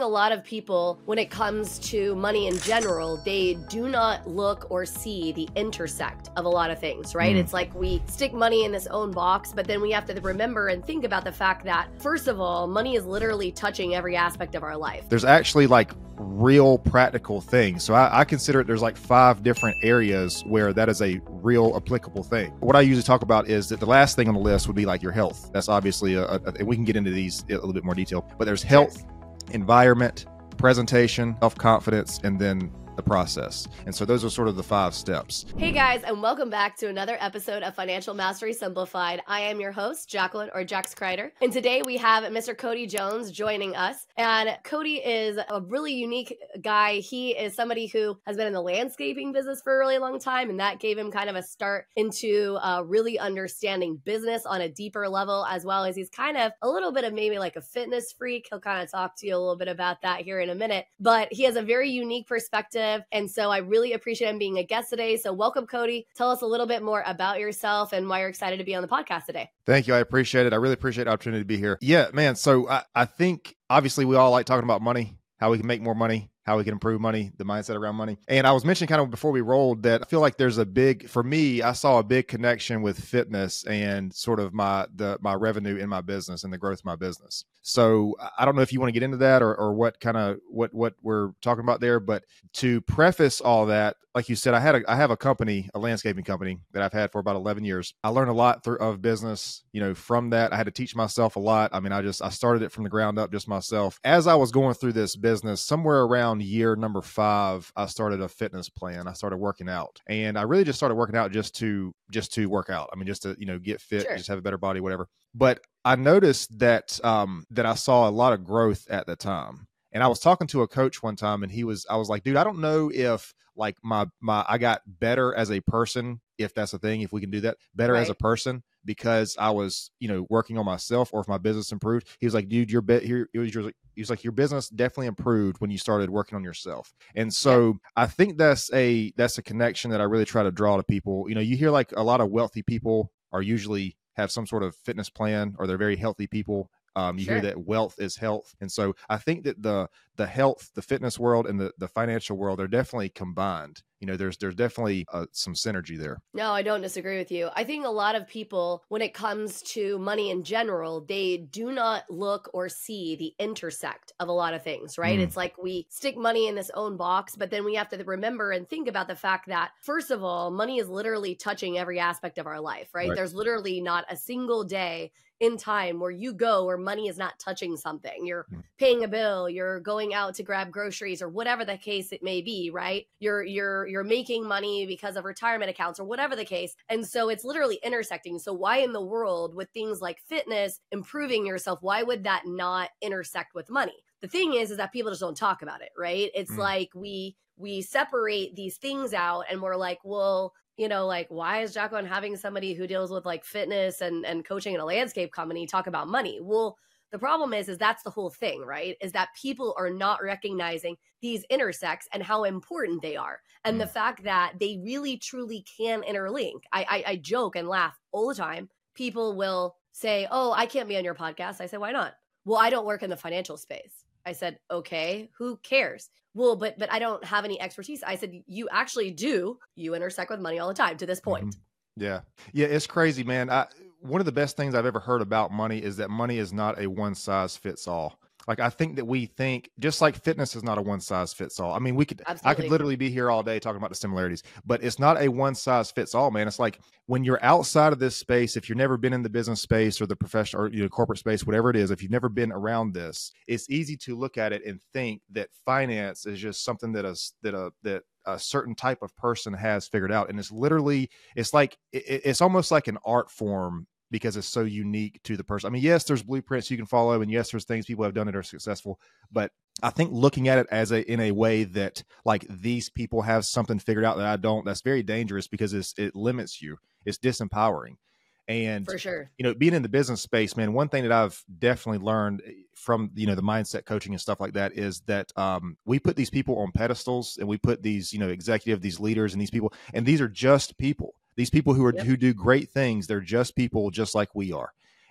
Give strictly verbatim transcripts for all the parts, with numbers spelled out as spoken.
a lot of people, when it comes to money in general, they do not look or see the intersect of a lot of things, right? Mm. It's like we stick money in this own box, but then we have to remember and think about the fact that, first of all, money is literally touching every aspect of our life. There's actually like real practical things. So I, I consider it there's like five different areas where that is a real applicable thing. What I usually talk about is that the last thing on the list would be like your health. That's obviously, a, a, a we can get into these in a little bit more detail, but there's health, environment, presentation, self-confidence, and then the process. And so those are sort of the five steps. Hey guys, and welcome back to another episode of Financial Mastery Simplified. I am your host, Jacqueline, or Jax Kreider. And today we have Mister Cody Jones joining us. And Cody is a really unique guy. He is somebody who has been in the landscaping business for a really long time, and that gave him kind of a start into uh, really understanding business on a deeper level, as well as he's kind of a little bit of maybe like a fitness freak. He'll kind of talk to you a little bit about that here in a minute, but he has a very unique perspective. And so I really appreciate him being a guest today. So welcome, Cody. Tell us a little bit more about yourself and why you're excited to be on the podcast today. Thank you. I appreciate it. I really appreciate the opportunity to be here. Yeah, man. So I, I think obviously we all like talking about money, how we can make more money, how we can improve money, the mindset around money. And I was mentioning kind of before we rolled that I feel like there's a big, for me, I saw a big connection with fitness and sort of my the my revenue in my business and the growth of my business. So I don't know if you want to get into that or or what kind of what what we're talking about there, but to preface all that, like you said, I had a I have a company, a landscaping company that I've had for about eleven years. I learned a lot through, of business, you know, from that. I had to teach myself a lot. I mean, I just I started it from the ground up just myself. As I was going through this business, somewhere around year number five, I started a fitness plan. I started working out, and I really just started working out just to just to work out. I mean, just to, you know, get fit, sure. Just have a better body, whatever. But I noticed that um, that I saw a lot of growth at the time. And I was talking to a coach one time, and he was, I was like, dude, I don't know if like my, my, I got better as a person, if that's a thing, if we can do that, better right. as a person, because I was, you know, working on myself, or if my business improved. He was like, dude, your bit here, it was your, he was like, your business definitely improved when you started working on yourself. And so yeah. I think that's a, that's a connection that I really try to draw to people. You know, you hear like a lot of wealthy people are usually have some sort of fitness plan, or they're very healthy people. Um, you sure. hear that wealth is health. And so I think that the the health, the fitness world and the, the financial world are definitely combined. You know, there's there's definitely uh, some synergy there. No, I don't disagree with you. I think a lot of people, when it comes to money in general, they do not look or see the intersect of a lot of things, right? Mm. It's like we stick money in this own box, but then we have to remember and think about the fact that, first of all, money is literally touching every aspect of our life, right? right. There's literally not a single day in time where you go where money is not touching something. You're mm. paying a bill, you're going out to grab groceries, or whatever the case it may be, right? You're you're you're making money because of retirement accounts, or whatever the case. And so it's literally intersecting. So why in the world, with things like fitness, improving yourself, why would that not intersect with money? The thing is, is that people just don't talk about it, right? It's mm. like we we separate these things out, and we're like, well, you know, like, why is Jacqueline having somebody who deals with like fitness and, and coaching in a landscape company talk about money? Well, the problem is, is that's the whole thing, right? Is that people are not recognizing these intersects and how important they are. And mm. the fact that they really, truly can interlink. I, I, I joke and laugh all the time. People will say, oh, I can't be on your podcast. I say, why not? Well, I don't work in the financial space. I said, okay, who cares? Well, but but I don't have any expertise. I said, you actually do. You intersect with money all the time to this point. Mm-hmm. Yeah. Yeah, it's crazy, man. I, one of the best things I've ever heard about money is that money is not a one size fits all. Like, I think that we think, just like fitness is not a one size fits all. I mean, we could, Absolutely. I could literally be here all day talking about the similarities, but it's not a one size fits all, man. It's like when you're outside of this space, if you've never been in the business space or the professional or you know, corporate space, whatever it is, if you've never been around this, it's easy to look at it and think that finance is just something that a, that a, that a certain type of person has figured out. And it's literally, it's like, it, it's almost like an art form, because it's so unique to the person. I mean, yes, there's blueprints you can follow, and yes, there's things people have done that are successful, but I think looking at it as a, in a way that like these people have something figured out that I don't, that's very dangerous, because it's, it limits you. It's disempowering. And for sure, you know, being in the business space, man, one thing that I've definitely learned from, you know, the mindset coaching and stuff like that is that um, we put these people on pedestals, and we put these, you know, executive, these leaders and these people, and these are just people. These people who are, yep. who do great things, they're just people just like we are.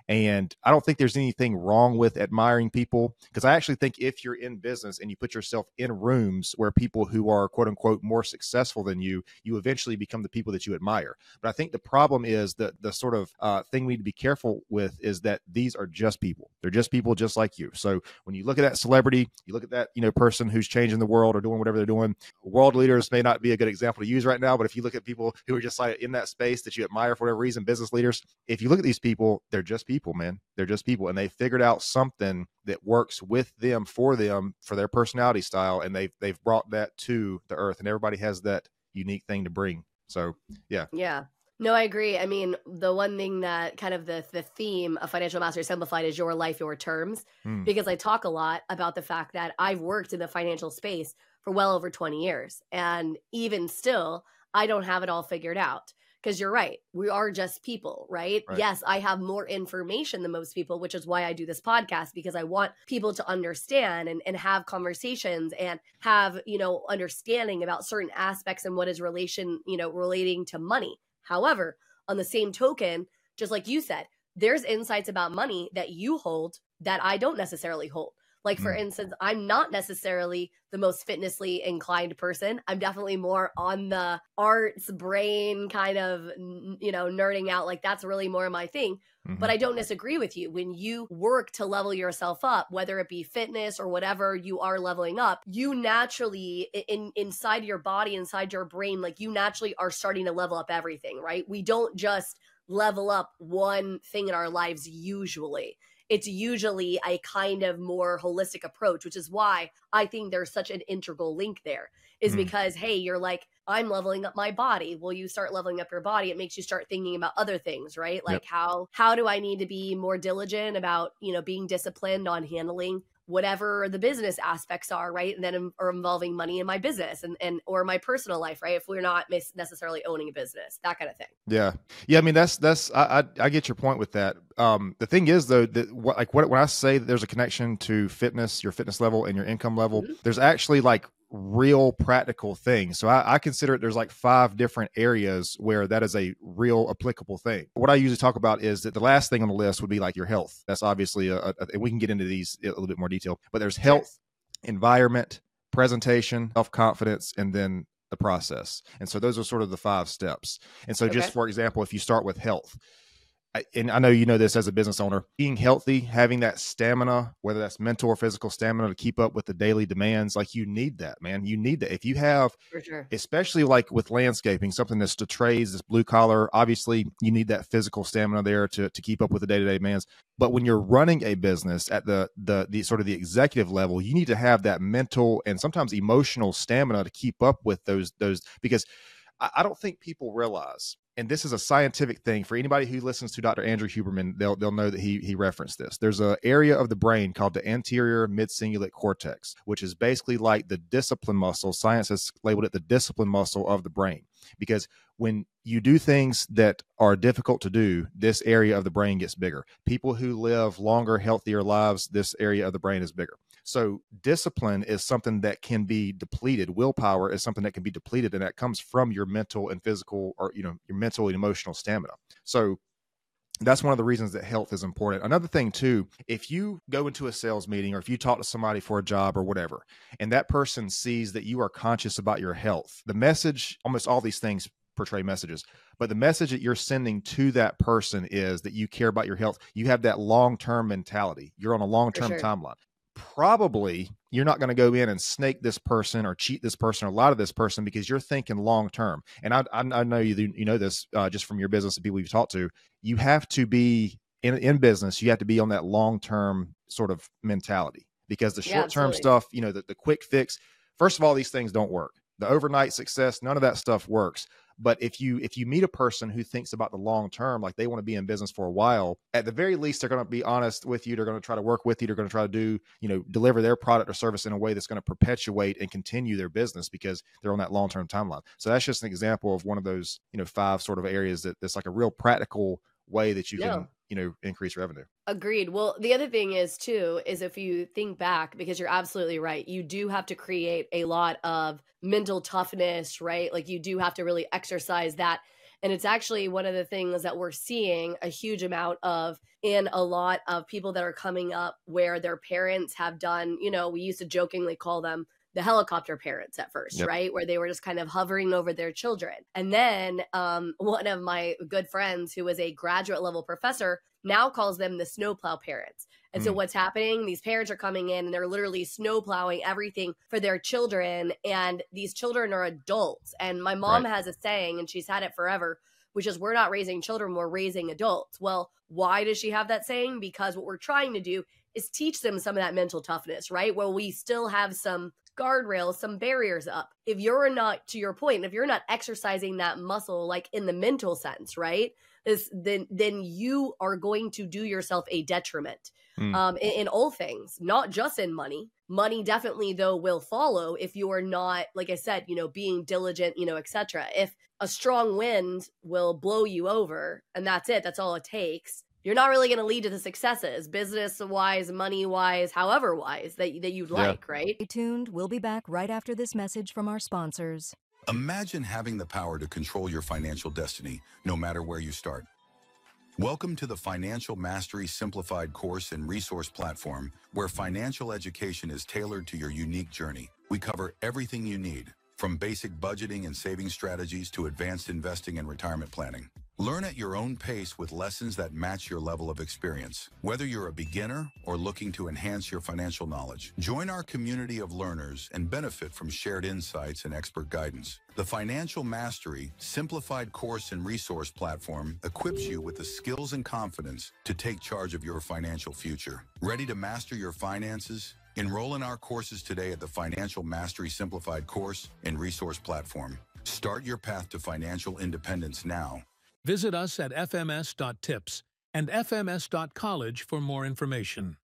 And I don't think there's anything wrong with admiring people, because I actually think if you're in business and you put yourself in rooms where people who are quote unquote more successful than you, you eventually become the people that you admire. But I think the problem is that the sort of uh, thing we need to be careful with is that these are just people. They're just people just like you. So when you look at that celebrity, you look at that, you know, person who's changing the world or doing whatever they're doing. World leaders may not be a good example to use right now, but if you look at people who are just like in that space that you admire for whatever reason, business leaders, if you look at these people, they're just people, man. They're just people, and they figured out something that works with them, for them, for their personality style, and they've they've brought that to the earth, and everybody has that unique thing to bring. So yeah. Yeah. No, I agree. I mean, the one thing that kind of the the theme of Financial Mastery Simplified is your life, your terms, Mm. because I talk a lot about the fact that I've worked in the financial space for well over twenty years. And even still, I don't have it all figured out. Because you're right. We are just people, right? Right. Yes, I have more information than most people, which is why I do this podcast, because I want people to understand and, and have conversations and have, you know, understanding about certain aspects and what is relation, you know, relating to money. However, on the same token, just like you said, there's insights about money that you hold that I don't necessarily hold. Like, for Mm. instance, I'm not necessarily the most fitnessly inclined person. I'm definitely more on the arts brain kind of, n- you know, nerding out. Like, that's really more my thing. Mhm. But I don't disagree with you. When you work to level yourself up, whether it be fitness or whatever you are leveling up, you naturally, i- in inside your body, inside your brain, like you naturally are starting to level up everything, right? We don't just level up one thing in our lives usually. It's usually a kind of more holistic approach, which is why I think there's such an integral link there, is Mm. because, hey, you're like, I'm leveling up my body. Well, you start leveling up your body, it makes you start thinking about other things, right? Like, Yep. how how do I need to be more diligent about, you know, being disciplined on handling whatever the business aspects are, right? And then are involving money in my business and, and or my personal life, right? If we're not mis- necessarily owning a business, that kind of thing. Yeah. Yeah. I mean, that's, that's, I, I, I get your point with that. Um, the thing is though, that what, like what, when I say that there's a connection to fitness, your fitness level and your income level, Mhm. there's actually like real practical things. So I, I consider it, there's like five different areas where that is a real applicable thing. What I usually talk about is that the last thing on the list would be like your health. That's obviously a, a and we can get into these in a little bit more detail, but there's health, environment, presentation, self-confidence, and then the process. And so those are sort of the five steps. And so just Okay. for example, if you start with health, I- and I know you know this as a business owner, being healthy, having that stamina, whether that's mental or physical stamina to keep up with the daily demands, like you need that, man. You need that. If you have, For sure. especially like with landscaping, something that's to trades, this blue collar, obviously you need that physical stamina there to, to keep up with the day-to-day demands. But when you're running a business at the, the, the sort of the executive level, you need to have that mental and sometimes emotional stamina to keep up with those, those, because I, I don't think people realize, and this is a scientific thing for anybody who listens to Doctor Andrew Huberman, they'll they'll know that he he referenced this. There's an area of the brain called the anterior mid-cingulate cortex, which is basically like the discipline muscle. Science has labeled it the discipline muscle of the brain, because when you do things that are difficult to do, this area of the brain gets bigger. People who live longer, healthier lives, this area of the brain is bigger. So discipline is something that can be depleted. Willpower is something that can be depleted, and that comes from your mental and physical, or, you know, your mental and emotional stamina. So that's one of the reasons that health is important. Another thing too, if you go into a sales meeting or if you talk to somebody for a job or whatever, and that person sees that you are conscious about your health, the message, almost all these things portray messages, but the message that you're sending to that person is that you care about your health. You have that long-term mentality. You're on a long-term sure. timeline. Probably you're not going to go in and snake this person or cheat this person or lie to this person, because you're thinking long term. And I, I, I know you you know this uh, just from your business and people you've talked to. You have to be in in business. You have to be on that long term sort of mentality, because the Yeah, short term absolutely. stuff, you know, the, the quick fix. First of all, these things don't work. The overnight success, none of that stuff works. But if you if you meet a person who thinks about the long term, like they want to be in business for a while, at the very least, they're going to be honest with you. They're going to try to work with you. They're going to try to do, you know, deliver their product or service in a way that's going to perpetuate and continue their business, because they're on that long term timeline. So that's just an example of one of those, you know, five sort of areas that that's like a real practical way that you No. can, you know, increase revenue. Agreed. Well, the other thing is too, is if you think back, because you're absolutely right, you do have to create a lot of mental toughness, right? Like you do have to really exercise that. And it's actually one of the things that we're seeing a huge amount of in a lot of people that are coming up where their parents have done, you know, we used to jokingly call them the helicopter parents at first, Yep. right? Where they were just kind of hovering over their children. And then um, one of my good friends who was a graduate level professor now calls them the snowplow parents. And so Mm. what's happening, these parents are coming in and they're literally snowplowing everything for their children. And these children are adults. And my mom Right. has a saying, and she's had it forever, which is we're not raising children, we're raising adults. Well, why does she have that saying? Because what we're trying to do is teach them some of that mental toughness, right? Well, we still have some guardrails, some barriers up. If you're not, to your point, if you're not exercising that muscle, like in the mental sense, right? Is then then you are going to do yourself a detriment Mm. um, in, in all things, not just in money. Money definitely, though, will follow if you are not, like I said, you know, being diligent, you know, et cetera. If a strong wind will blow you over and that's it, that's all it takes, you're not really going to lead to the successes, business wise, money wise, however wise that, that you'd Yeah. like, right? Stay tuned. We'll be back right after this message from our sponsors. Imagine having the power to control your financial destiny, no matter where you start. Welcome to the Financial Mastery Simplified course and resource platform, where financial education is tailored to your unique journey. We cover everything you need, from basic budgeting and saving strategies to advanced investing and retirement planning. Learn at your own pace with lessons that match your level of experience. Whether you're a beginner or looking to enhance your financial knowledge, join our community of learners and benefit from shared insights and expert guidance. The Financial Mastery Simplified course and resource platform equips you with the skills and confidence to take charge of your financial future. Ready to master your finances? Enroll in our courses today at the Financial Mastery Simplified course and resource platform. Start your path to financial independence now. Visit us at f m s dot tips and f m s dot college for more information.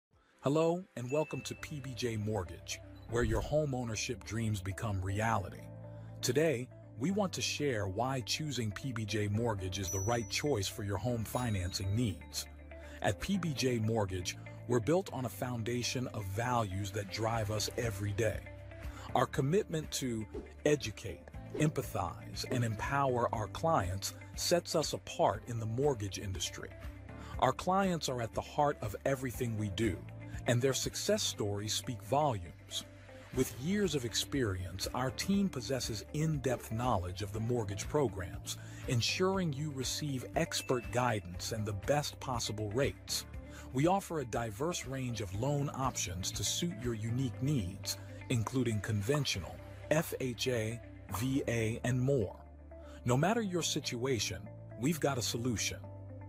Hello and welcome to P B J Mortgage, where your home ownership dreams become reality. Today, we want to share why choosing P B J Mortgage is the right choice for your home financing needs. At P B J Mortgage, we're built on a foundation of values that drive us every day. Our commitment to educate, empathize, and empower our clients sets us apart in the mortgage industry. Our clients are at the heart of everything we do, and their success stories speak volumes. With years of experience, our team possesses in-depth knowledge of the mortgage programs, ensuring you receive expert guidance and the best possible rates. We offer a diverse range of loan options to suit your unique needs, including conventional, F H A, V A, and more. No matter your situation, we've got a solution.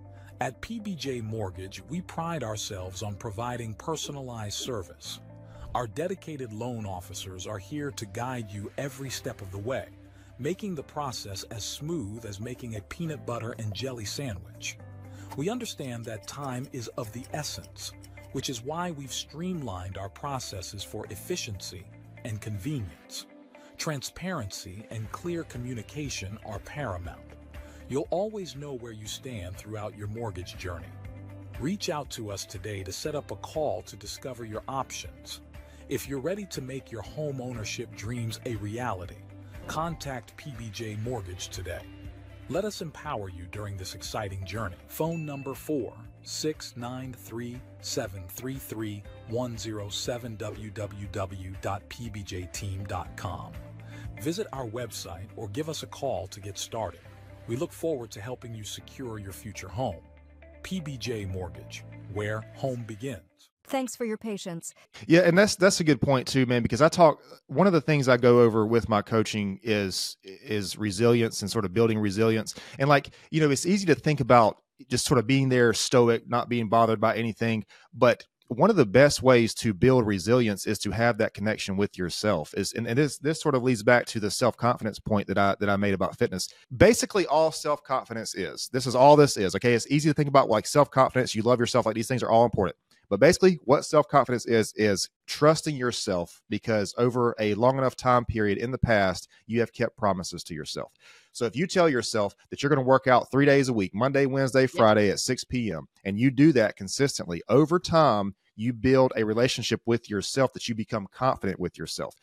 At P B J Mortgage, we pride ourselves on providing personalized service. Our dedicated loan officers are here to guide you every step of the way, making the process as smooth as making a peanut butter and jelly sandwich. We understand that time is of the essence, which is why we've streamlined our processes for efficiency and convenience. Transparency and clear communication are paramount. You'll always know where you stand throughout your mortgage journey. Reach out to us today to set up a call to discover your options. If you're ready to make your home ownership dreams a reality, contact P B J Mortgage today. Let us empower you during this exciting journey. Phone number four six nine three, seven three three, one zero seven, w w w dot p b j team dot com. Visit our website or give us a call to get started. We look forward to helping you secure your future home. P B J Mortgage, where home begins. Thanks for your patience. Yeah, and that's that's a good point too, man, because I talk one of the things I go over with my coaching is is resilience and sort of building resilience. And like, you know, it's easy to think about just sort of being there stoic, not being bothered by anything, but one of the best ways to build resilience is to have that connection with yourself. Is and, and this this sort of leads back to the self-confidence point that I that I made about fitness. Basically, all self-confidence is. This is all this is. Okay, it's easy to think about like self-confidence. You love yourself. Like these things are all important. But basically, what self-confidence is, is trusting yourself because over a long enough time period in the past, you have kept promises to yourself. So if you tell yourself that you're going to work out three days a week, Monday, Wednesday, Friday yep. at six p.m., and you do that consistently, over time, you build a relationship with yourself that you become confident with yourself.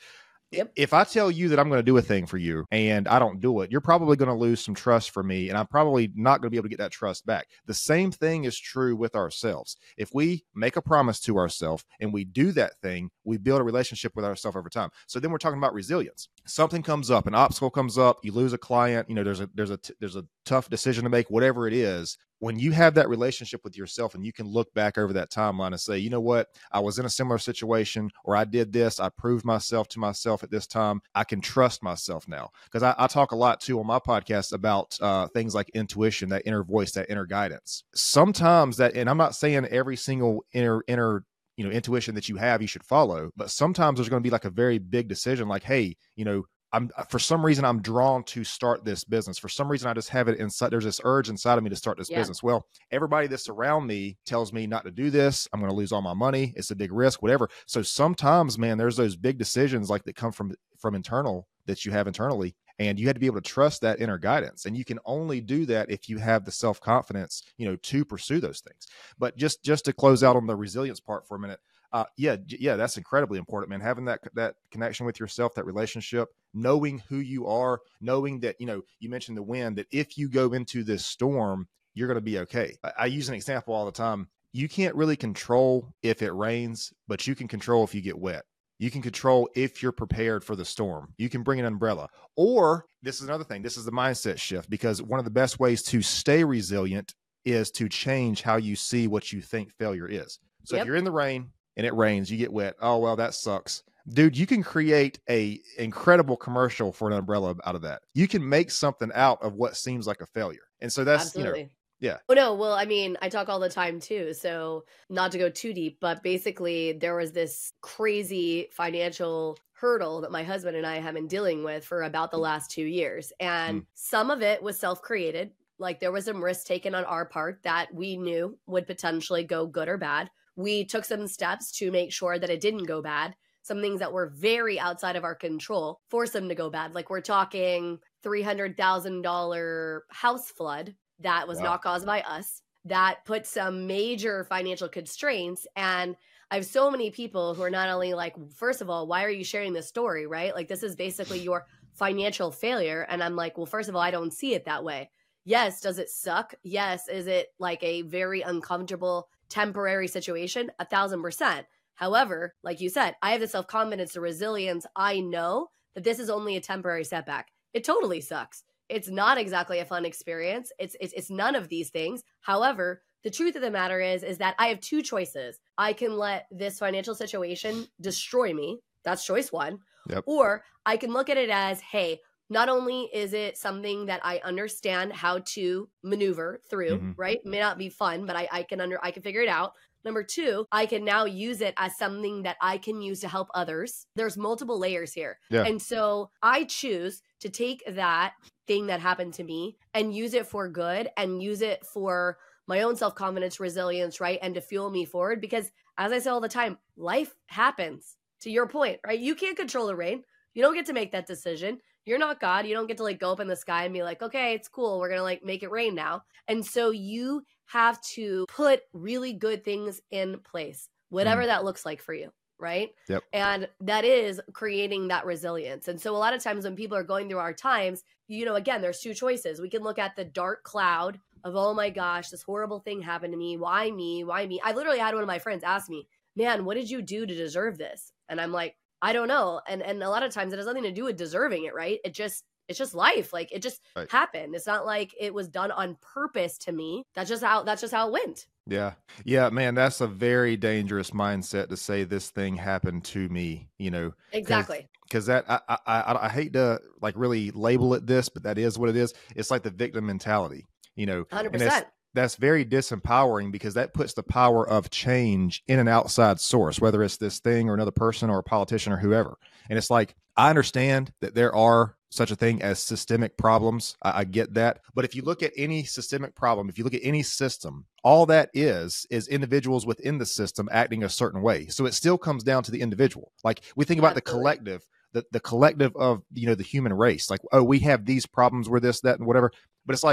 Yep. If I tell you that I'm going to do a thing for you and I don't do it, you're probably going to lose some trust for me, and I'm probably not going to be able to get that trust back. The same thing is true with ourselves. If we make a promise to ourselves and we do that thing, we build a relationship with ourselves over time. So then we're talking about resilience. Something comes up, an obstacle comes up, you lose a client, you know, there's a there's a there's a tough decision to make, whatever it is. When you have that relationship with yourself and you can look back over that timeline and say, you know what, I was in a similar situation, or I did this, I proved myself to myself at this time, I can trust myself now. Because I, I talk a lot too on my podcast about uh, things like intuition, that inner voice, that inner guidance. Sometimes that, and I'm not saying every single inner, inner, you know, intuition that you have, you should follow, but sometimes there's going to be like a very big decision, like, hey, you know, I'm, for some reason, I'm drawn to start this business. For some reason, I just have it inside. There's this urge inside of me to start this yeah. business. Well, everybody that's around me tells me not to do this. I'm going to lose all my money. It's a big risk, whatever. So sometimes, man, there's those big decisions like that come from, from internal that you have internally. And you had to be able to trust that inner guidance. And you can only do that if you have the self-confidence, you know, to pursue those things. But just, just to close out on the resilience part for a minute, Uh, yeah, yeah, that's incredibly important, man. Having that that connection with yourself, that relationship, knowing who you are, knowing that, you know, you mentioned the wind, that if you go into this storm, you're going to be okay. I, I use an example all the time. You can't really control if it rains, but you can control if you get wet. You can control if you're prepared for the storm. You can bring an umbrella. Or this is another thing. This is the mindset shift, because one of the best ways to stay resilient is to change how you see what you think failure is. So yep. if you're in the rain, and it rains, you get wet. Oh, well, that sucks. Dude, you can create a incredible commercial for an umbrella out of that. You can make something out of what seems like a failure. And so that's, Absolutely. you know, yeah. Oh, no. Well, I mean, I talk all the time too. So not to go too deep, but basically there was this crazy financial hurdle that my husband and I have been dealing with for about the last two years. And mm. some of it was self-created. Like there was some risk taken on our part that we knew would potentially go good or bad. We took some steps to make sure that it didn't go bad. Some things that were very outside of our control forced them to go bad. Like we're talking three hundred thousand dollars house flood that was wow. not caused by us. That put some major financial constraints. And I have so many people who are not only like, first of all, why are you sharing this story, right? Like this is basically your financial failure. And I'm like, well, first of all, I don't see it that way. Yes. Does it suck? Yes. Is it like a very uncomfortable temporary situation? A thousand percent. However, like you said, I have the self-confidence, the resilience. I know that this is only a temporary setback. It totally sucks. It's not exactly a fun experience. It's, it's, it's none of these things. However, the truth of the matter is, is that I have two choices. I can let this financial situation destroy me. That's choice one. Yep. Or I can look at it as, hey, not only is it something that I understand how to maneuver through, mm-hmm. right? It may not be fun, but I, I can under I can figure it out. Number two, I can now use it as something that I can use to help others. There's multiple layers here. Yeah. And so I choose to take that thing that happened to me and use it for good and use it for my own self-confidence, resilience, right? And to fuel me forward. Because as I say all the time, life happens. To your point, right? You can't control the rain. You don't get to make that decision. You're not God. You don't get to like go up in the sky and be like, okay, it's cool. We're going to like make it rain now. And so you have to put really good things in place, whatever mm. that looks like for you. Right. Yep. And that is creating that resilience. And so a lot of times when people are going through our times, you know, again, there's two choices. We can look at the dark cloud of, oh my gosh, this horrible thing happened to me. Why me? Why me? I literally had one of my friends ask me, man, what did you do to deserve this? And I'm like, I don't know. And and a lot of times it has nothing to do with deserving it, right? It just, it's just life. Like it just right. happened. It's not like it was done on purpose to me. That's just how, that's just how it went. Yeah. Yeah, man, that's a very dangerous mindset to say this thing happened to me, you know. Exactly. Because that, I, I, I, I hate to like really label it this, but that is what it is. It's like the victim mentality, you know. one hundred percent. That's very disempowering because that puts the power of change in an outside source, whether it's this thing or another person or a politician or whoever. And it's like, I understand that there are such a thing as systemic problems. I, I get that. But if you look at any systemic problem, if you look at any system, all that is, is individuals within the system acting a certain way. So it still comes down to the individual. Like we think about Absolutely. the collective, the, the collective of, you know, the human race. Like, oh, we have these problems, we're this, that, and whatever. But it's like,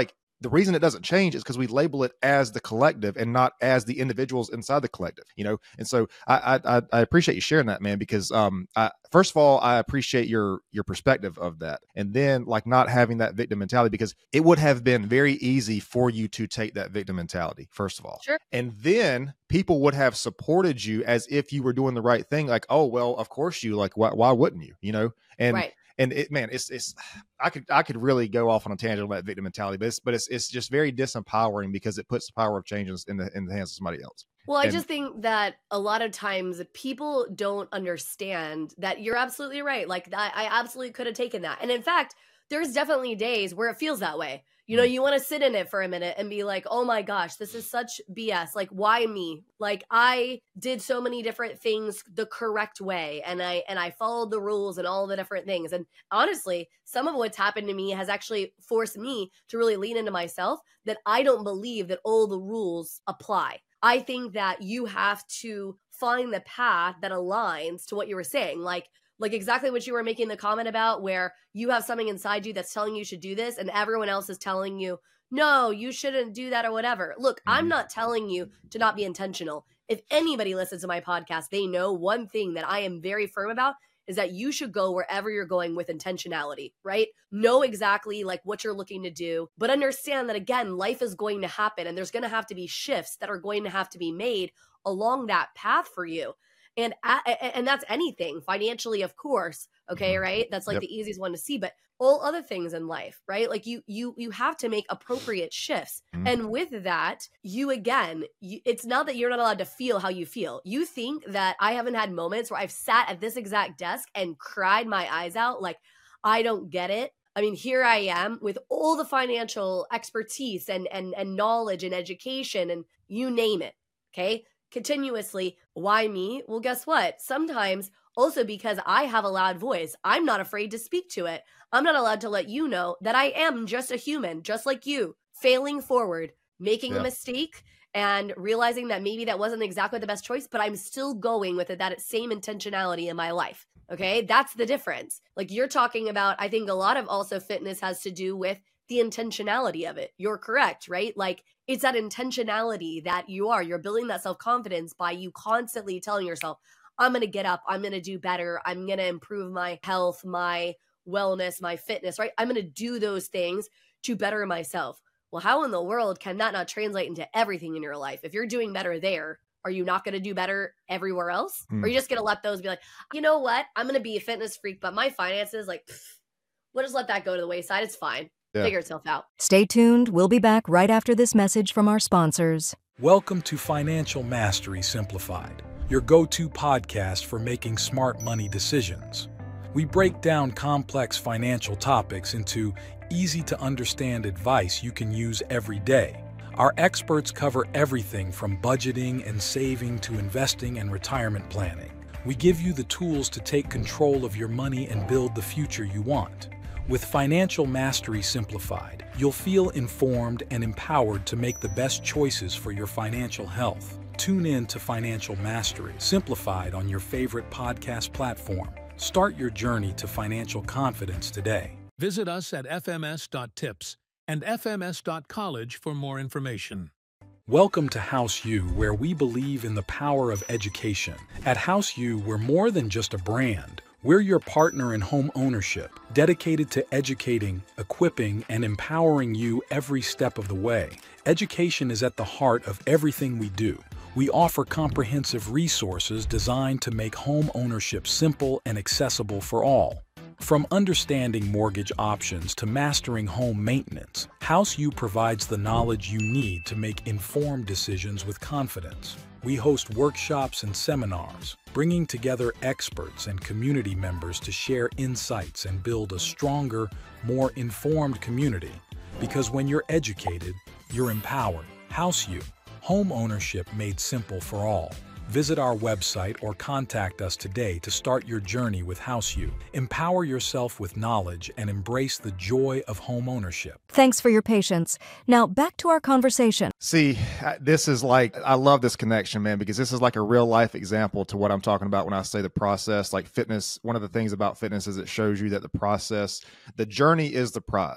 the reason it doesn't change is because we label it as the collective and not as the individuals inside the collective, you know? And so I, I, I appreciate you sharing that, man, because um, I, first of all, I appreciate your, your perspective of that. And then like not having that victim mentality, because it would have been very easy for you to take that victim mentality, first of all. Sure. And then people would have supported you as if you were doing the right thing. Like, oh, well, of course you, like, why, why wouldn't you, you know? And, right. and it, man, it's, it's, I could, I could really go off on a tangent on that victim mentality, but it's, but it's, it's just very disempowering because it puts the power of change in the, in the hands of somebody else. Well, I And- just think that a lot of times people don't understand that you're absolutely right. Like I, I absolutely could have taken that. And in fact, there's definitely days where it feels that way. You know, you want to sit in it for a minute and be like, oh my gosh, this is such B S. Like, why me? Like, I did so many different things the correct way. And I, and I followed the rules and all the different things. And honestly, some of what's happened to me has actually forced me to really lean into myself, that I don't believe that all the rules apply. I think that you have to find the path that aligns to what you were saying. Like, Like exactly what you were making the comment about, where you have something inside you that's telling you should do this and everyone else is telling you, no, you shouldn't do that or whatever. Look, mm-hmm. I'm not telling you to not be intentional. If anybody listens to my podcast, they know one thing that I am very firm about is that you should go wherever you're going with intentionality, right? Know exactly like what you're looking to do, but understand that again, life is going to happen and there's going to have to be shifts that are going to have to be made along that path for you. And and that's anything financially, of course. Okay, right? That's like yep. the easiest one to see, but all other things in life, right? Like you you you have to make appropriate shifts. Mm-hmm. And with that, you again, you, it's not that you're not allowed to feel how you feel. You think that I haven't had moments where I've sat at this exact desk and cried my eyes out like, I don't get it. I mean, here I am with all the financial expertise and and and knowledge and education and you name it, okay? Continuously. Why me? Well, guess what? Sometimes also because I have a loud voice, I'm not afraid to speak to it. I'm not allowed to let you know that I am just a human, just like you, failing forward, making yeah. a mistake and realizing that maybe that wasn't exactly the best choice, but I'm still going with it, that same intentionality in my life. Okay. That's the difference. Like you're talking about, I think a lot of also fitness has to do with the intentionality of it. You're correct, right? Like it's that intentionality that you are, you're building that self-confidence by you constantly telling yourself, I'm going to get up, I'm going to do better, I'm going to improve my health, my wellness, my fitness, right? I'm going to do those things to better myself. Well, how in the world can that not translate into everything in your life? If you're doing better there, are you not going to do better everywhere else? Hmm. Or are you just going to let those be like, you know what? I'm going to be a fitness freak, but my finances, like, pff, we'll just let that go to the wayside. It's fine. Yeah. Figure itself out. Stay tuned. We'll be back right after this message from our sponsors. Welcome to Financial Mastery Simplified, your go-to podcast for making smart money decisions. We break down complex financial topics into easy-to-understand advice you can use every day. Our experts cover everything from budgeting and saving to investing and retirement planning. We give you the tools to take control of your money and build the future you want. With Financial Mastery Simplified, you'll feel informed and empowered to make the best choices for your financial health. Tune in to Financial Mastery Simplified on your favorite podcast platform. Start your journey to financial confidence today. Visit us at f m s dot tips and f m s dot college for more information. Welcome to House U, where we believe in the power of education. At House U, we're more than just a brand. We're your partner in home ownership, dedicated to educating, equipping, and empowering you every step of the way. Education is at the heart of everything we do. We offer comprehensive resources designed to make home ownership simple and accessible for all. From understanding mortgage options to mastering home maintenance, House U provides the knowledge you need to make informed decisions with confidence. We host workshops and seminars, bringing together experts and community members to share insights and build a stronger, more informed community. Because when you're educated, you're empowered. House U, home ownership made simple for all. Visit our website or contact us today to start your journey with House U. Empower yourself with knowledge and embrace the joy of home ownership. Thanks for your patience. Now back to our conversation. See, this is like, I love this connection, man, because this is like a real life example to what I'm talking about when I say the process. Like fitness, one of the things about fitness is it shows you that the process, the journey is the prize.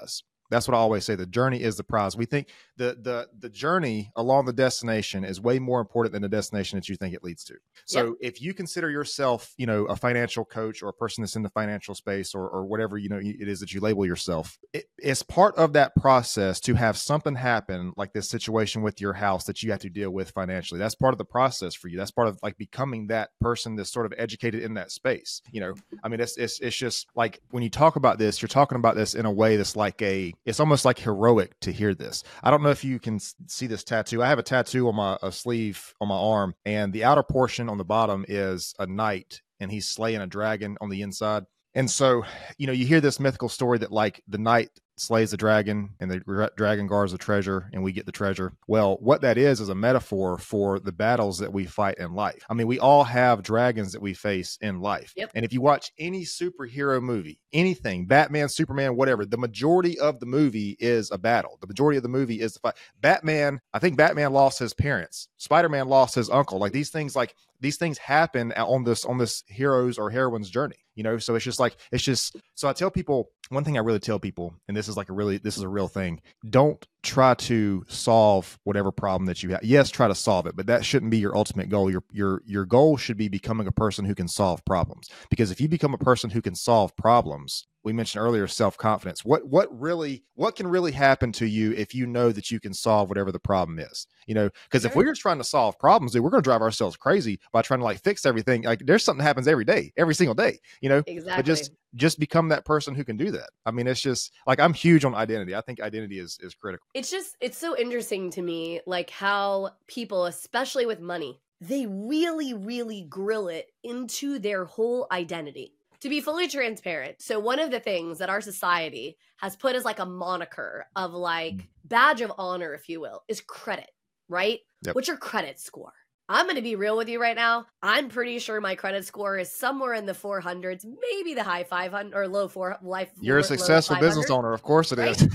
That's what I always say. The journey is the prize. We think the the the journey along the destination is way more important than the destination that you think it leads to. So yep. if you consider yourself, you know, a financial coach or a person that's in the financial space or or whatever, you know, it is that you label yourself, it, it's part of that process to have something happen like this situation with your house that you have to deal with financially. That's part of the process for you. That's part of like becoming that person that's sort of educated in that space. You know, I mean, it's it's it's just like when you talk about this, you're talking about this in a way that's like a, it's almost like heroic to hear this. I don't know if you can see this tattoo. I have a tattoo on my a sleeve on my arm, and the outer portion on the bottom is a knight, and he's slaying a dragon on the inside. And so, you know, you hear this mythical story that like the knight slays the dragon and the dragon guards the treasure and we get the treasure. Well, what that is is a metaphor for the battles that we fight in life. I mean, we all have dragons that we face in life. Yep. And if you watch any superhero movie, anything, Batman, Superman, whatever, the majority of the movie is a battle. The majority of the movie is the fight. Batman, I think Batman lost his parents. Spider-Man lost his uncle. Like these things, like these things happen on this, on this hero's or heroine's journey, you know? So it's just like, it's just, so I tell people, one thing I really tell people, and this is like a really, this is a real thing. Don't try to solve whatever problem that you have. Yes, try to solve it, but that shouldn't be your ultimate goal. Your, your, your goal should be becoming a person who can solve problems. Because if you become a person who can solve problems, we mentioned earlier, self-confidence. What, what really, what can really happen to you if you know that you can solve whatever the problem is? You know, because sure. if we're trying to solve problems, dude, we're going to drive ourselves crazy by trying to like fix everything. Like there's something that happens every day, every single day, you know, exactly. But just, just become that person who can do that. I mean, it's just like, I'm huge on identity. I think identity is, is critical. It's just, it's so interesting to me, like how people, especially with money, they really, really grill it into their whole identity. To be fully transparent, so one of the things that our society has put as like a moniker of like badge of honor, if you will, is credit, right? Yep. What's your credit score? I'm going to be real with you right now. I'm pretty sure my credit score is somewhere in the four hundreds, maybe the high five hundred or low four life. You're a successful business owner. Of course it right? is.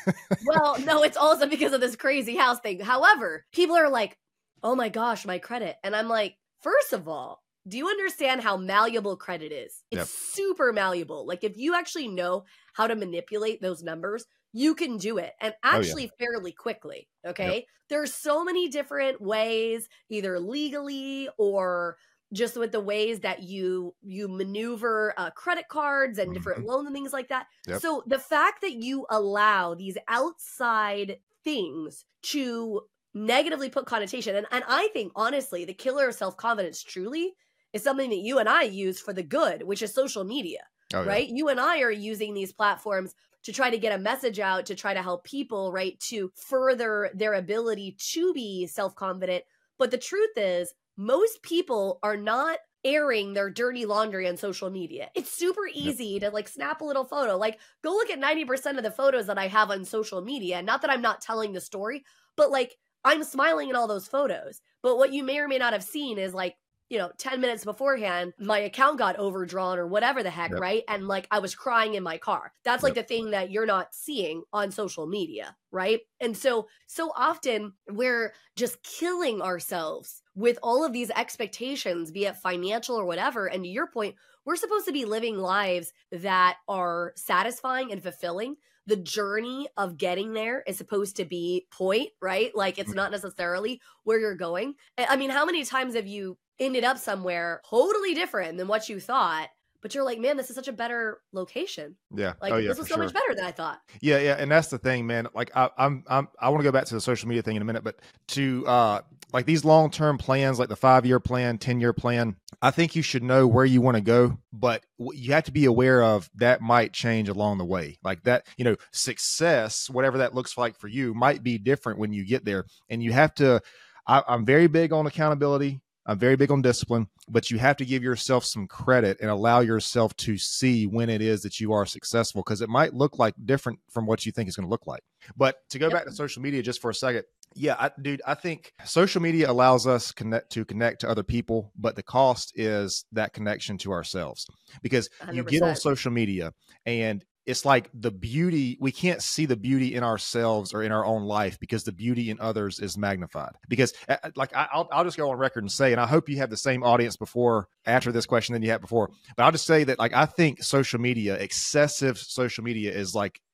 Well, no, it's also because of this crazy house thing. However, people are like, oh my gosh, my credit. And I'm like, first of all, do you understand how malleable credit is? It's yep. super malleable. Like if you actually know how to manipulate those numbers, you can do it. And actually oh, yeah. fairly quickly. Okay. Yep. There's so many different ways, either legally or just with the ways that you you maneuver uh, credit cards and different mm-hmm. loans and things like that. Yep. So the fact that you allow these outside things to negatively put connotation, and, and I think, honestly, the killer of self-confidence truly is something that you and I use for the good, which is social media, oh, right? Yeah. You and I are using these platforms to try to get a message out, to try to help people, right? To further their ability to be self-confident. But the truth is, most people are not airing their dirty laundry on social media. It's super easy yep. to like snap a little photo. Like go look at ninety percent of the photos that I have on social media. Not that I'm not telling the story, but like I'm smiling in all those photos. But what you may or may not have seen is like, you know, ten minutes beforehand, my account got overdrawn or whatever the heck, yep. right? And like I was crying in my car. That's like yep. the thing that you're not seeing on social media, right? And so, so often we're just killing ourselves with all of these expectations, be it financial or whatever. And to your point, we're supposed to be living lives that are satisfying and fulfilling. The journey of getting there is supposed to be point, right? Like it's not necessarily where you're going. I mean, how many times have you ended up somewhere totally different than what you thought, but you're like, man, this is such a better location. Yeah. Like oh, yeah, this was so sure. much better than I thought. Yeah. Yeah. And that's the thing, man. Like I, I'm, I'm, I want to go back to the social media thing in a minute, but to, uh, like these long-term plans, like the five-year plan, ten-year plan, I think you should know where you want to go, but you have to be aware of that might change along the way. Like that, you know, success, whatever that looks like for you, might be different when you get there. And you have to, I, I'm very big on accountability. I'm very big on discipline, but you have to give yourself some credit and allow yourself to see when it is that you are successful, because it might look like different from what you think it's going to look like. But to go yep. back to social media just for a second, yeah, I, dude, I think social media allows us connect to connect to other people, but the cost is that connection to ourselves, because one hundred percent. You get on social media and it's like the beauty, we can't see the beauty in ourselves or in our own life because the beauty in others is magnified. Because like, I'll, I'll just go on record and say, and I hope you have the same audience before, after this question than you had before, but I'll just say that like, I think social media, excessive social media is like,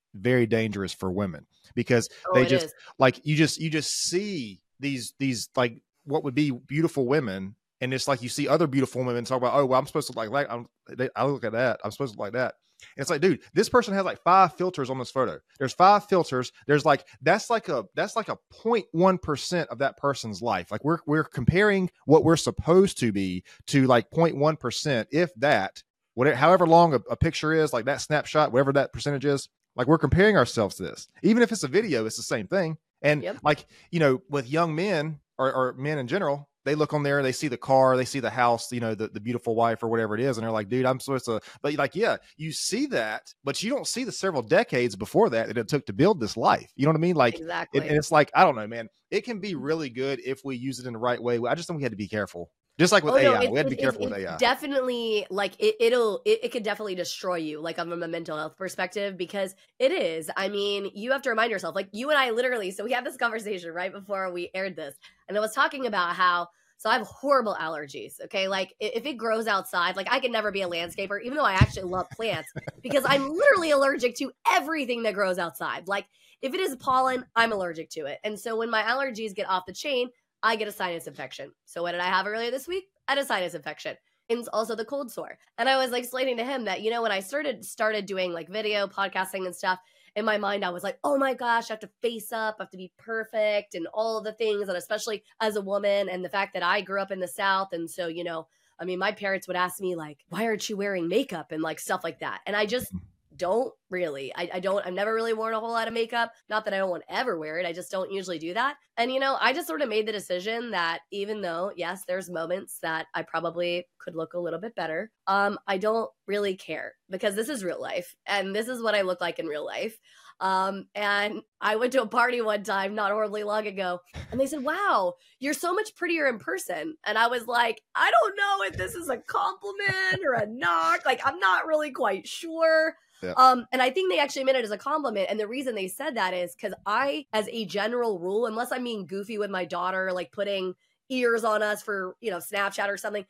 very dangerous for women because Oh, they it just is. like you just you just see these these like what would be beautiful women, and it's like you see other beautiful women talk about, oh well, I'm supposed to look like that. I'm, they, I look at that. I'm supposed to look like that. And it's like, dude, this person has like five filters on this photo. There's five filters. There's like that's like a that's like a zero point one percent of that person's life. Like we're we're comparing what we're supposed to be to like zero point one percent, if that, whatever, however long a, a picture is, like that snapshot, whatever that percentage is. Like we're comparing ourselves to this. Even if it's a video, it's the same thing. And Yep. like, you know, with young men or, or men in general, they look on there, they see the car, they see the house, you know, the, the beautiful wife or whatever it is. And they're like, dude, I'm supposed to, but like, yeah, you see that, but you don't see the several decades before that that it took to build this life. You know what I mean? Like, Exactly. it, and it's like, I don't know, man, it can be really good if we use it in the right way. I just think we had to be careful. Just like with Oh, A I, no, we it's, had to be it's, careful it's with A I. definitely like it, it'll, it, it could definitely destroy you, like from a mental health perspective, because it is. I mean, you have to remind yourself, like you and I literally, so we had this conversation right before we aired this, and I was talking about how, so I have horrible allergies. Okay. Like if it grows outside, like I can never be a landscaper, even though I actually love plants, because I'm literally allergic to everything that grows outside. Like if it is pollen, I'm allergic to it. And so when my allergies get off the chain, I get a sinus infection. So what did I have earlier this week? I had a sinus infection. And also the cold sore. And I was like explaining to him that, you know, when I started started doing like video podcasting and stuff, in my mind, I was like, oh my gosh, I have to face up, I have to be perfect and all the things. And especially as a woman, and the fact that I grew up in the South. And so, you know, I mean, my parents would ask me like, why aren't you wearing makeup and like stuff like that? And I just don't really. I, I don't, I've never really worn a whole lot of makeup. Not that I don't want to ever wear it. I just don't usually do that. And, you know, I just sort of made the decision that even though, yes, there's moments that I probably could look a little bit better, um, I don't really care because this is real life and this is what I look like in real life. Um, and I went to a party one time, not horribly long ago, and they said, wow, you're so much prettier in person. And I was like, I don't know if this is a compliment or a knock. Like, I'm not really quite sure. Yeah. Um, and I think they actually meant it as a compliment. And the reason they said that is because I, as a general rule, unless I'm being goofy with my daughter, like putting ears on us for, you know, Snapchat or something,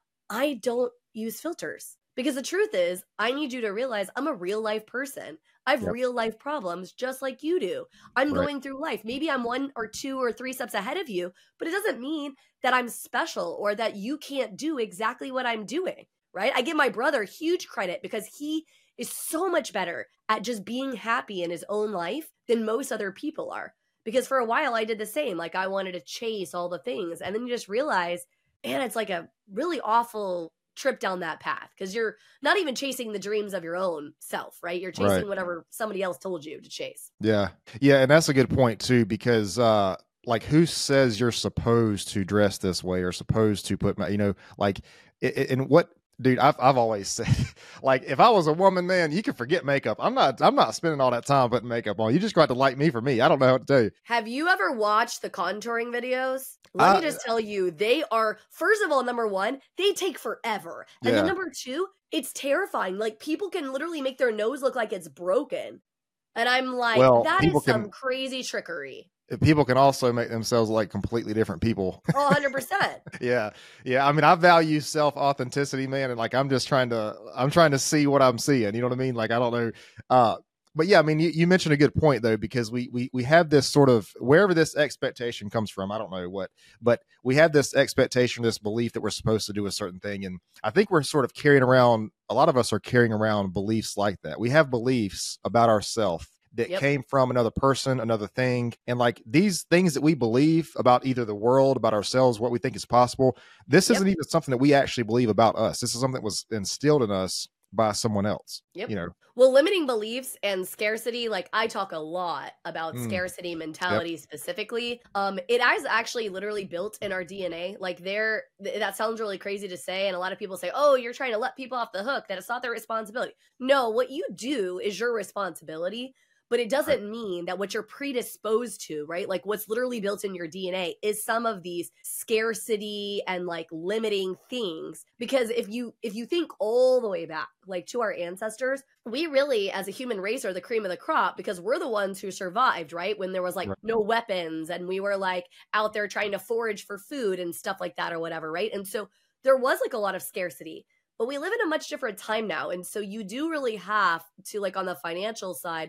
I don't use filters. Because the truth is, I need you to realize I'm a real life person. I have yep. real life problems just like you do. I'm right. going through life. Maybe I'm one or two or three steps ahead of you, but it doesn't mean that I'm special or that you can't do exactly what I'm doing, right? I give my brother huge credit because he is so much better at just being happy in his own life than most other people are. Because for a while I did the same. Like I wanted to chase all the things. And then you just realize, man, it's like a really awful trip down that path because you're not even chasing the dreams of your own self, right? You're chasing right. whatever somebody else told you to chase. Yeah. Yeah. And that's a good point too, because, uh, like who says you're supposed to dress this way or supposed to put my, you know, like, and what, dude, I've, I've always said, like, if I was a woman, man, you can forget makeup. I'm not, I'm not spending all that time putting makeup on. You just got to like me for me. I don't know what to tell you. Have you ever watched the contouring videos? Let uh, me just tell you, they are, first of all, number one, they take forever. And yeah. then number two, it's terrifying. Like people can literally make their nose look like it's broken. And I'm like, well, that is some can, crazy trickery. People can also make themselves like completely different people. Oh, one hundred percent. Yeah. Yeah. I mean, I value self authenticity, man. And like, I'm just trying to, I'm trying to see what I'm seeing. You know what I mean? Like, I don't know. Uh, but yeah, I mean, you, you mentioned a good point though, because we, we, we have this sort of, wherever this expectation comes from, I don't know what, but we have this expectation, this belief that we're supposed to do a certain thing. And I think we're sort of carrying around, a lot of us are carrying around beliefs like that. We have beliefs about ourselves that yep. came from another person, another thing. And like these things that we believe about either the world, about ourselves, what we think is possible, this yep. isn't even something that we actually believe about us. This is something that was instilled in us by someone else. Yep. You know. Well, limiting beliefs and scarcity, like I talk a lot about mm. scarcity mentality yep. specifically. Um, it is actually literally built in our D N A. Like there, th- that sounds really crazy to say. And a lot of people say, oh, you're trying to let people off the hook, that it's not their responsibility. No, what you do is your responsibility. But it doesn't right. mean that what you're predisposed to, right? Like what's literally built in your D N A is some of these scarcity and like limiting things. Because if you if you think all the way back, like to our ancestors, we really as a human race are the cream of the crop because we're the ones who survived, right? When there was like right. no weapons and we were like out there trying to forage for food and stuff like that or whatever, right? And so there was like a lot of scarcity. But we live in a much different time now. And so you do really have to, like on the financial side,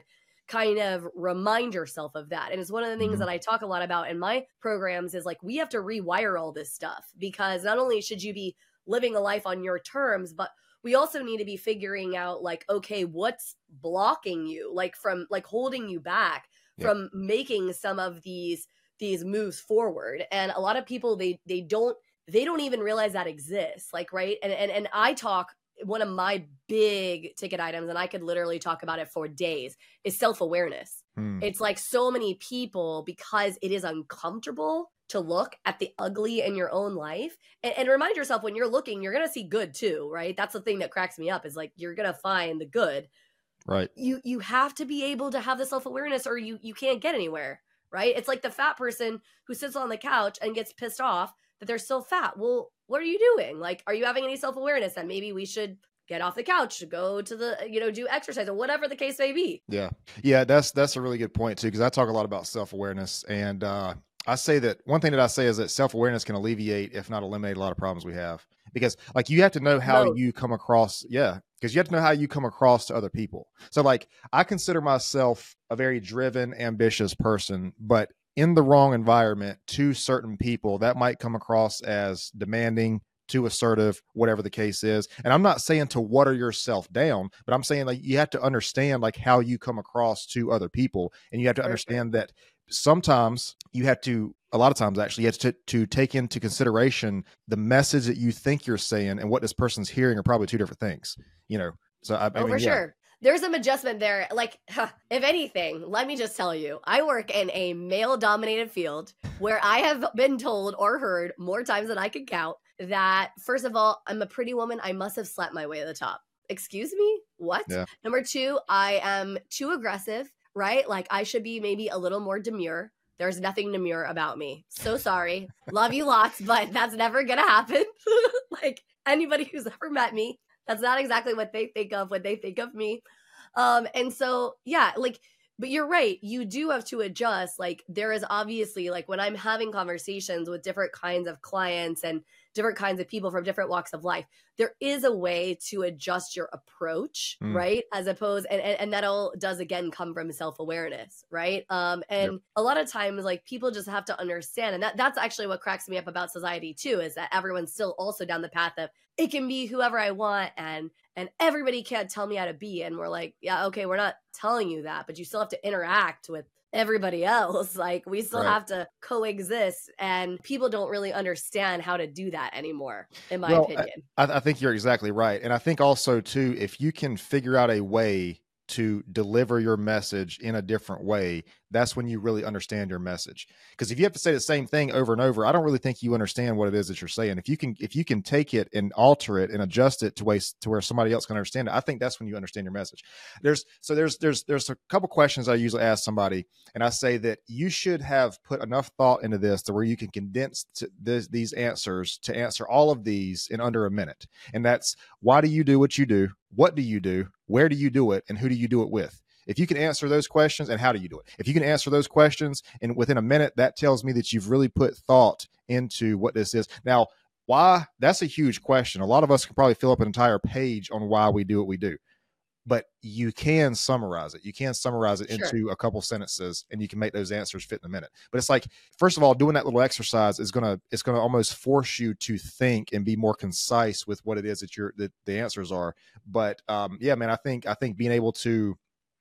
kind of remind yourself of that. And it's one of the things Mhm. that I talk a lot about in my programs is like, we have to rewire all this stuff, because not only should you be living a life on your terms, but we also need to be figuring out like, okay, what's blocking you, like from like holding you back Yeah. from making some of these these moves forward. And a lot of people, they they don't they don't even realize that exists, like, right. And and and I talk, one of my big ticket items, and I could literally talk about it for days, is self-awareness. Hmm. It's like so many people, because it is uncomfortable to look at the ugly in your own life, and, and remind yourself, when you're looking, you're going to see good too, right? That's the thing that cracks me up, is like, you're going to find the good. Right. You, you have to be able to have the self-awareness, or you, you can't get anywhere, right? It's like the fat person who sits on the couch and gets pissed off that they're still fat. Well, what are you doing? Like, are you having any self-awareness that maybe we should get off the couch, go to the, you know, do exercise, or whatever the case may be? Yeah. Yeah. That's, that's a really good point too. Cause I talk a lot about self-awareness, and, uh, I say that one thing that I say is that self-awareness can alleviate, if not eliminate, a lot of problems we have, because like you have to know how No. you come across. Yeah. Because you have to know how you come across to other people. So like, I consider myself a very driven, ambitious person, but in the wrong environment to certain people, that might come across as demanding, too assertive, whatever the case is. And I'm not saying to water yourself down, but I'm saying like you have to understand like how you come across to other people. And you have to For understand that sometimes you have to, a lot of times actually, you have to, to take into consideration the message that you think you're saying and what this person's hearing are probably two different things, you know? So I, I Oh, mean, for yeah. sure. There's some adjustment there. Like, huh, if anything, let me just tell you, I work in a male-dominated field where I have been told or heard more times than I can count that, first of all, I'm a pretty woman. I must have slept my way to the top. Excuse me? What? Yeah. Number two, I am too aggressive, right? Like, I should be maybe a little more demure. There's nothing demure about me. So sorry. Love you lots, but that's never going to happen. Like, anybody who's ever met me, that's not exactly what they think of when they think of me. Um, and so, yeah, like, but you're right. You do have to adjust. Like, there is obviously, like, when I'm having conversations with different kinds of clients and different kinds of people from different walks of life, there is a way to adjust your approach, Mm. right? As opposed, and, and, and that all does, again, come from self-awareness, right? Um, and Yep. a lot of times, like, people just have to understand, and that, that's actually what cracks me up about society too, is that everyone's still also down the path of, it can be whoever I want, and and everybody can't tell me how to be. And we're like, yeah, okay, we're not telling you that, but you still have to interact with everybody else. Like, we still Right. have to coexist, and people don't really understand how to do that anymore, in my Well, opinion. I, I think you're exactly right. And I think also too, if you can figure out a way to deliver your message in a different way, that's when you really understand your message. Because if you have to say the same thing over and over, I don't really think you understand what it is that you're saying. If you can, if you can take it and alter it and adjust it to ways to where somebody else can understand it, I think that's when you understand your message. There's so there's there's there's a couple questions I usually ask somebody, and I say that you should have put enough thought into this to where you can condense to this, these answers to answer all of these in under a minute. And that's, why do you do what you do? What do you do? Where do you do it? And who do you do it with? If you can answer those questions, and how do you do it? If you can answer those questions and within a minute, that tells me that you've really put thought into what this is. Now, why? That's a huge question. A lot of us can probably fill up an entire page on why we do what we do, but you can summarize it. You can summarize it Sure. into a couple sentences, and you can make those answers fit in a minute. But it's like, first of all, doing that little exercise is gonna it's gonna almost force you to think and be more concise with what it is that you're that the answers are. But um, yeah, man, I think I think being able to,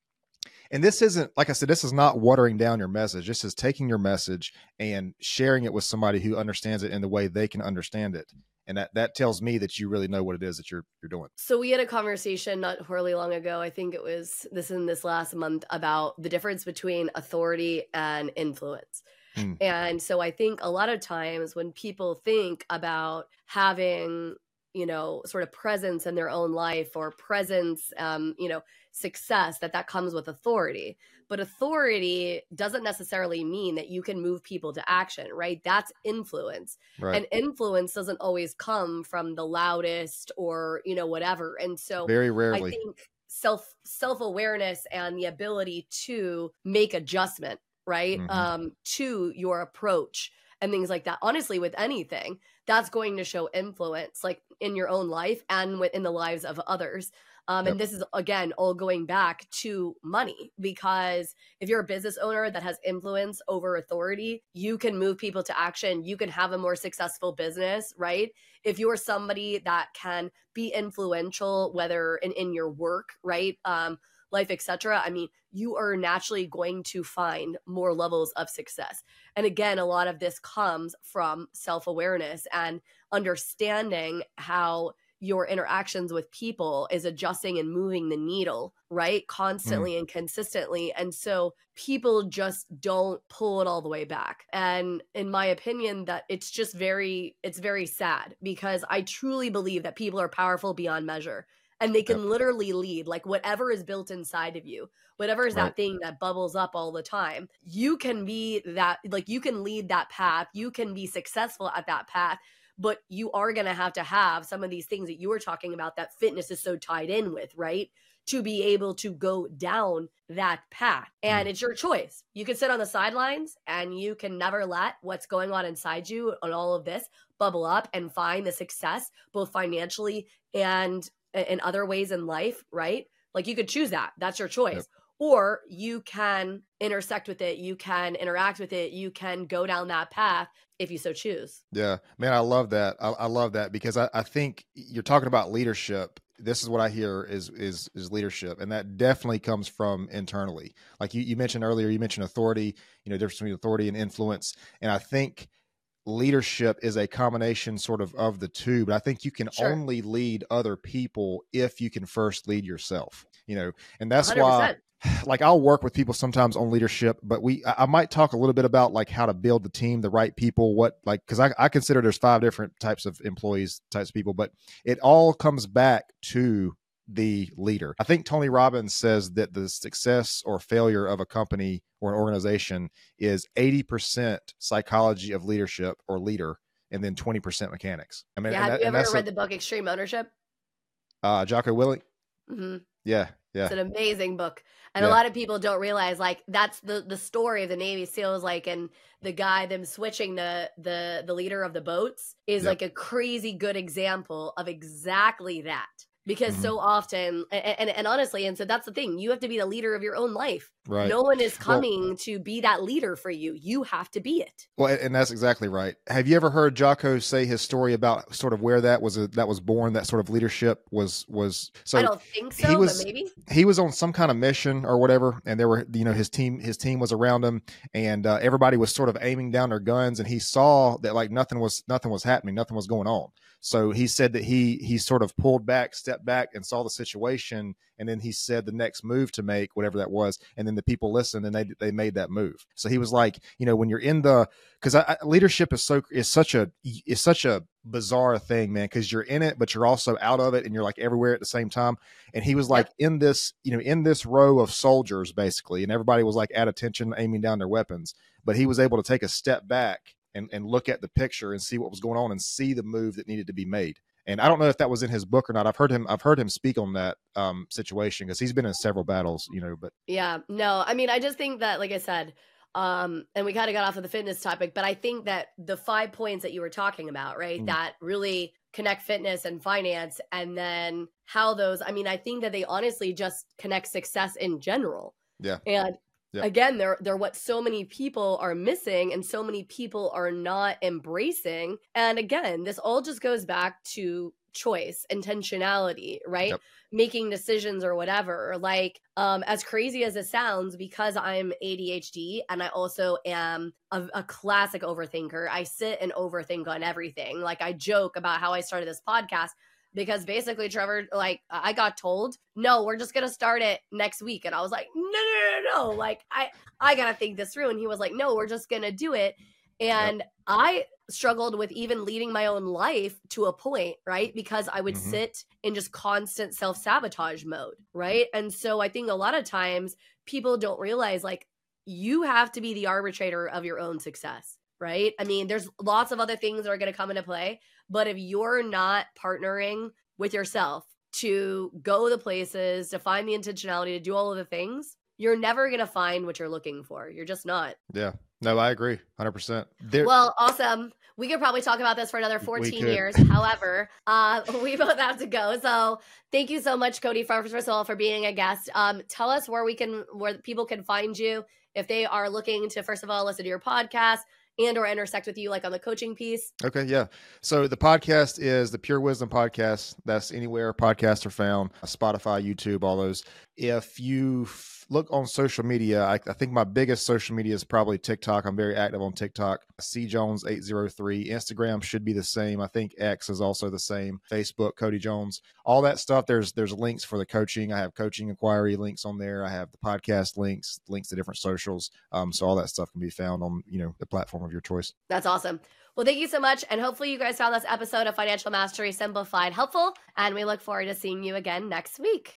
and this isn't, like I said, this is not watering down your message. This is taking your message and sharing it with somebody who understands it in the way they can understand it. And that, that tells me that you really know what it is that you're you're doing. So we had a conversation not horribly long ago, I think it was this in this last month, about the difference between authority and influence. Hmm. And so I think a lot of times when people think about having, you know, sort of presence in their own life, or presence, um, you know, success, that that comes with authority. But authority doesn't necessarily mean that you can move people to action, right? That's influence. Right. And influence doesn't always come from the loudest or, you know, whatever. And so Very I rarely. think self self-awareness and the ability to make adjustment, right? Mhm. Um, to your approach and things like that. Honestly, with anything, that's going to show influence, like in your own life and within the lives of others. Um, Yep. and this is, again, all going back to money, because if you're a business owner that has influence over authority, you can move people to action. You can have a more successful business, right? If you're somebody that can be influential, whether in, in your work, right? Um, life, et cetera. I mean, you are naturally going to find more levels of success. And again, a lot of this comes from self-awareness and understanding how your interactions with people is adjusting and moving the needle, right? Constantly mm. and consistently. And so people just don't pull it all the way back. And in my opinion, that it's just very, it's very sad, because I truly believe that people are powerful beyond measure. And they can yep. literally lead, like whatever is built inside of you, whatever is right. that thing that bubbles up all the time, you can be that, like you can lead that path. You can be successful at that path, but you are going to have to have some of these things that you were talking about that fitness is so tied in with, right? To be able to go down that path. And mm. it's your choice. You can sit on the sidelines and you can never let what's going on inside you on all of this bubble up and find the success, both financially and in other ways in life, right? Like you could choose that. That's your choice. Yep. Or you can intersect with it. You can interact with it. You can go down that path if you so choose. Yeah, man, I love that. I, I love that because I, I think you're talking about leadership. This is what I hear is, is, is leadership. And that definitely comes from internally. Like you, you mentioned earlier, you mentioned authority, you know, difference between authority and influence. And I think leadership is a combination sort of of the two, but I think you can sure. only lead other people if you can first lead yourself, you know, and that's one hundred percent. Why, like I'll work with people sometimes on leadership, but we, I might talk a little bit about like how to build the team, the right people, what like, cause I, I consider there's five different types of employees, types of people, but it all comes back to the leader. I think Tony Robbins says that the success or failure of a company or an organization is eighty percent psychology of leadership or leader, and then twenty percent mechanics. I mean, yeah, have that, you ever read a, the book Extreme Ownership? Uh, Jocko Willink? Mm-hmm. Yeah. Yeah. It's an amazing book. And yeah. a lot of people don't realize like that's the, the story of the Navy SEALs, like, and the guy, them switching the, the, the leader of the boats is yep. like a crazy good example of exactly that. Because mm-hmm. so often, and, and and honestly, and so that's the thing, you have to be the leader of your own life. Right. No one is coming well, to be that leader for you. You have to be it. Well, and that's exactly right. Have you ever heard Jocko say his story about sort of where that was a, that was born? That sort of leadership was was. So I don't think so, he was, but maybe he was on some kind of mission or whatever, and there were you know his team his team was around him, and uh, everybody was sort of aiming down their guns, and he saw that like nothing was nothing was happening, nothing was going on. So he said that he he sort of pulled back, stepped back, and saw the situation, and then he said the next move to make, whatever that was, and then the people listened and they they made that move. So he was like, you know, when you're in the, because leadership is so is such a is such a bizarre thing, man, because you're in it, but you're also out of it, and you're like everywhere at the same time. And he was like yep. in this, you know, in this row of soldiers basically, and everybody was like at attention, aiming down their weapons, but he was able to take a step back and, and look at the picture and see what was going on and see the move that needed to be made. And I don't know if that was in his book or not. I've heard him, I've heard him speak on that um, situation because he's been in several battles, you know, but yeah, no, I mean, I just think that, like I said, um, and we kind of got off of the fitness topic, but I think that the five points that you were talking about, right, mm. that really connect fitness and finance, and then how those, I mean, I think that they honestly just connect success in general. Yeah. And Yep. again, they're, they're what so many people are missing and so many people are not embracing. And again, this all just goes back to choice, intentionality, right? Yep. Making decisions or whatever. Like, um, as crazy as it sounds, because I'm A D H D and I also am a, a classic overthinker, I sit and overthink on everything. Like I joke about how I started this podcast, because basically, Trevor, like I got told, no, we're just going to start it next week. And I was like, no, no, no, no. Like I, I got to think this through. And he was like, no, we're just going to do it. And yep. I struggled with even leading my own life to a point, right? Because I would mm-hmm. sit in just constant self-sabotage mode, right? And so I think a lot of times people don't realize like you have to be the arbitrator of your own success, right? I mean, there's lots of other things that are going to come into play. But if you're not partnering with yourself to go the places, to find the intentionality, to do all of the things, you're never going to find what you're looking for. You're just not. Yeah. No, I agree. one hundred percent. There, Well, awesome. We could probably talk about this for another We fourteen could. years. However, uh, we both have to go. So thank you so much, Cody, first of all, for being a guest. Um, tell us where we can, where people can find you if they are looking to, first of all, listen to your podcast and or intersect with you, like on the coaching piece. Okay, yeah. So the podcast is the Pure Wisdom Podcast. That's anywhere podcasts are found, Spotify, YouTube, all those. If you f- look on social media, I, I think my biggest social media is probably TikTok. I'm very active on TikTok. C Jones eight oh three. Instagram should be the same. I think X is also the same. Facebook, Cody Jones. All that stuff. There's there's links for the coaching. I have coaching inquiry links on there. I have the podcast links, links to different socials. Um, so all that stuff can be found on, you know, the platform of your choice. That's awesome. Well, thank you so much. And hopefully you guys found this episode of Financial Mastery Simplified helpful. And we look forward to seeing you again next week.